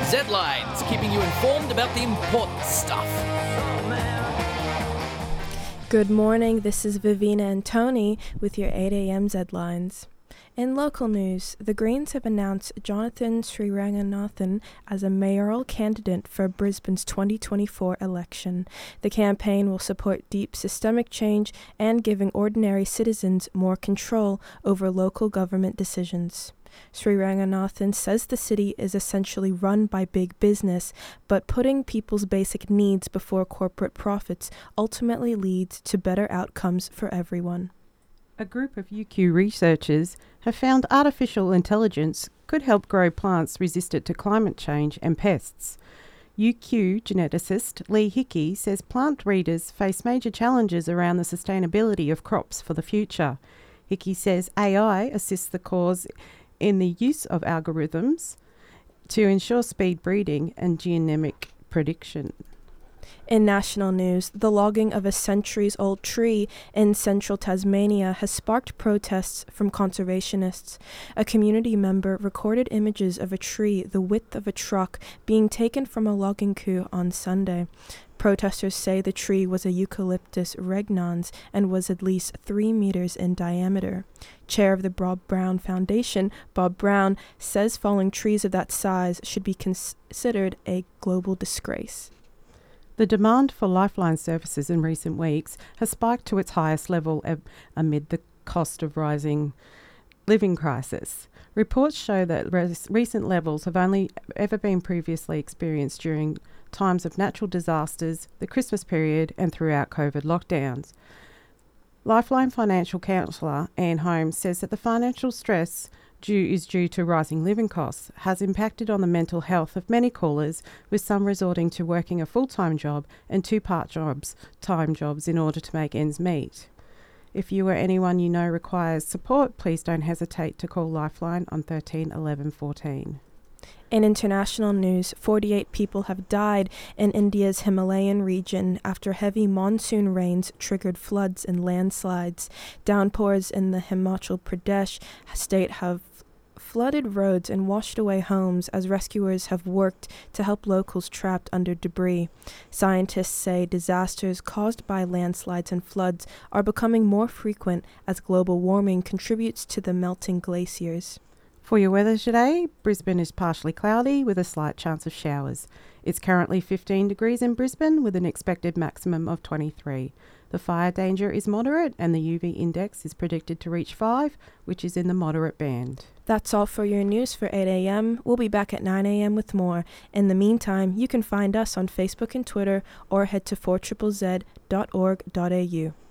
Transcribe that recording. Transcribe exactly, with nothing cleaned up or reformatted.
Z-Lines, keeping you informed about the important stuff. Good morning, this is Vivina and Tony with your eight a.m. Z-Lines. In local news, the Greens have announced Jonathan Sriranganathan as a mayoral candidate for Brisbane's twenty twenty-four election. The campaign will support deep systemic change and giving ordinary citizens more control over local government decisions. Sriranganathan says the city is essentially run by big business, but putting people's basic needs before corporate profits ultimately leads to better outcomes for everyone. A group of U Q researchers have found artificial intelligence could help grow plants resistant to climate change and pests. U Q geneticist Lee Hickey says plant breeders face major challenges around the sustainability of crops for the future. Hickey says A I assists the cause in the use of algorithms to ensure speed breeding and genomic prediction. In national news, the logging of a centuries-old tree in central Tasmania has sparked protests from conservationists. A community member recorded images of a tree the width of a truck being taken from a logging coup on Sunday. Protesters say the tree was a Eucalyptus regnans and was at least three meters in diameter. Chair of the Bob Brown Foundation, Bob Brown, says falling trees of that size should be considered a global disgrace. The demand for Lifeline services in recent weeks has spiked to its highest level ab- amid the cost of rising living crisis. Reports show that res- recent levels have only ever been previously experienced during times of natural disasters, the Christmas period, and throughout COVID lockdowns. Lifeline financial counsellor Anne Holmes says that the financial stress due is due to rising living costs has impacted on the mental health of many callers, with some resorting to working a full-time job and two part jobs, time jobs in order to make ends meet. If you or anyone you know requires support, please don't hesitate to call Lifeline on thirteen eleven fourteen. In international news, forty-eight people have died in India's Himalayan region after heavy monsoon rains triggered floods and landslides. Downpours in the Himachal Pradesh state have flooded roads and washed away homes as rescuers have worked to help locals trapped under debris. Scientists say disasters caused by landslides and floods are becoming more frequent as global warming contributes to the melting glaciers. For your weather today, Brisbane is partially cloudy with a slight chance of showers. It's currently fifteen degrees in Brisbane with an expected maximum of twenty-three. The fire danger is moderate and the U V index is predicted to reach five, which is in the moderate band. That's all for your news for eight a.m. We'll be back at nine a.m. with more. In the meantime, you can find us on Facebook and Twitter or head to four z z z dot org dot a u.